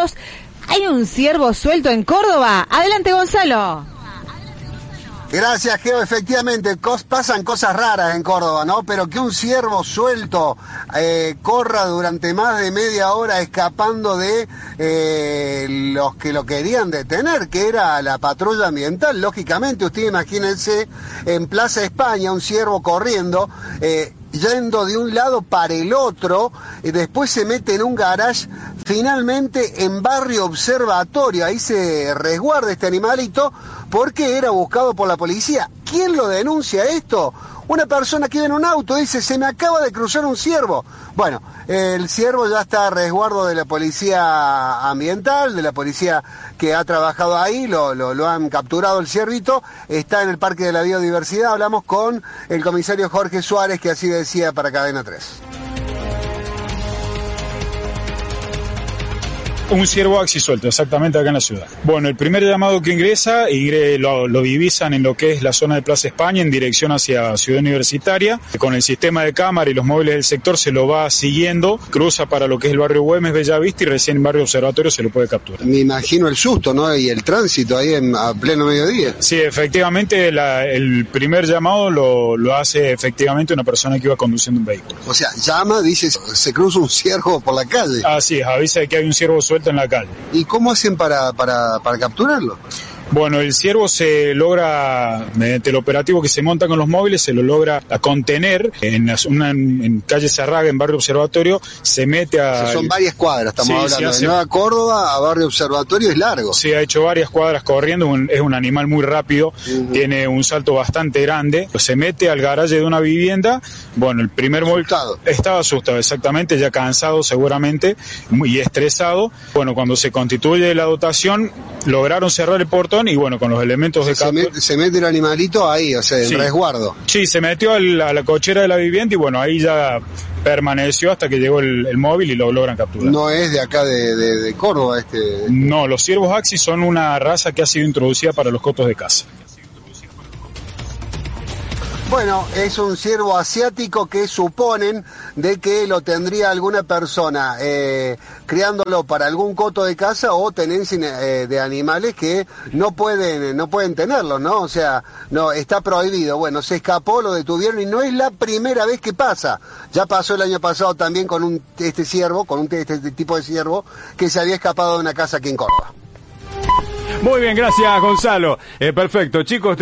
ciervos. ¿Hay un ciervo suelto en Córdoba? Adelante, Gonzalo. Gracias, Geo. Efectivamente, pasan cosas raras en Córdoba, ¿no? Pero que un ciervo suelto corra durante más de media hora escapando de los que lo querían detener, que era la patrulla ambiental. Lógicamente, ustedes imagínense en Plaza España un ciervo corriendo, yendo de un lado para el otro, y después se mete en un garage, finalmente en Barrio Observatorio. Ahí se resguarda este animalito porque era buscado por la policía. ¿Quién lo denuncia esto? Una persona que iba en un auto, dice: se me acaba de cruzar un ciervo. Bueno, el ciervo ya está a resguardo de la policía ambiental, de la policía que ha trabajado ahí, lo han capturado el ciervito, está en el Parque de la Biodiversidad. Hablamos con el comisario Jorge Suárez, que así decía para Cadena 3. Un ciervo axisuelto, exactamente acá en la ciudad. Bueno, el primer llamado que ingresa, lo divisan en lo que es la zona de Plaza España en dirección hacia Ciudad Universitaria. Con el sistema de cámara y los móviles del sector se lo va siguiendo, cruza para lo que es el barrio Güemes, Bellavista, y recién en Barrio Observatorio se lo puede capturar. Me imagino el susto, ¿no? Y el tránsito ahí a pleno mediodía. Sí, efectivamente, el primer llamado lo hace efectivamente una persona que iba conduciendo un vehículo. O sea, llama, dice: se cruza un ciervo por la calle. Así es, avisa de que hay un ciervo suelto en la calle. ¿Y cómo hacen para capturarlo? Bueno, el ciervo se logra, mediante el operativo que se monta con los móviles, se lo logra contener en calle Zarraga, en Barrio Observatorio, se mete a... O sea, son varias cuadras, estamos hablando, de Nueva Córdoba a Barrio Observatorio es largo. Sí, ha hecho varias cuadras corriendo, es un animal muy rápido, tiene un salto bastante grande, se mete al garaje de una vivienda. Bueno, el primer móvil estaba asustado, exactamente, ya cansado seguramente y estresado. Bueno, cuando se constituye la dotación, lograron cerrar el portón y bueno, con los elementos de captura... Se mete el animalito ahí, o sea, en resguardo. Sí, se metió a la cochera de la vivienda y bueno, ahí ya permaneció hasta que llegó el móvil y lo logran capturar. ¿No es de acá de Córdoba No, los ciervos axis son una raza que ha sido introducida para los cotos de caza. Bueno, es un ciervo asiático que suponen de que lo tendría alguna persona criándolo para algún coto de caza o tenencia de animales que no pueden tenerlo, ¿no? O sea, no está prohibido. Bueno, se escapó, lo detuvieron y no es la primera vez que pasa. Ya pasó el año pasado también con este tipo de ciervo que se había escapado de una casa aquí en Córdoba. Muy bien, gracias, Gonzalo. Perfecto, chicos.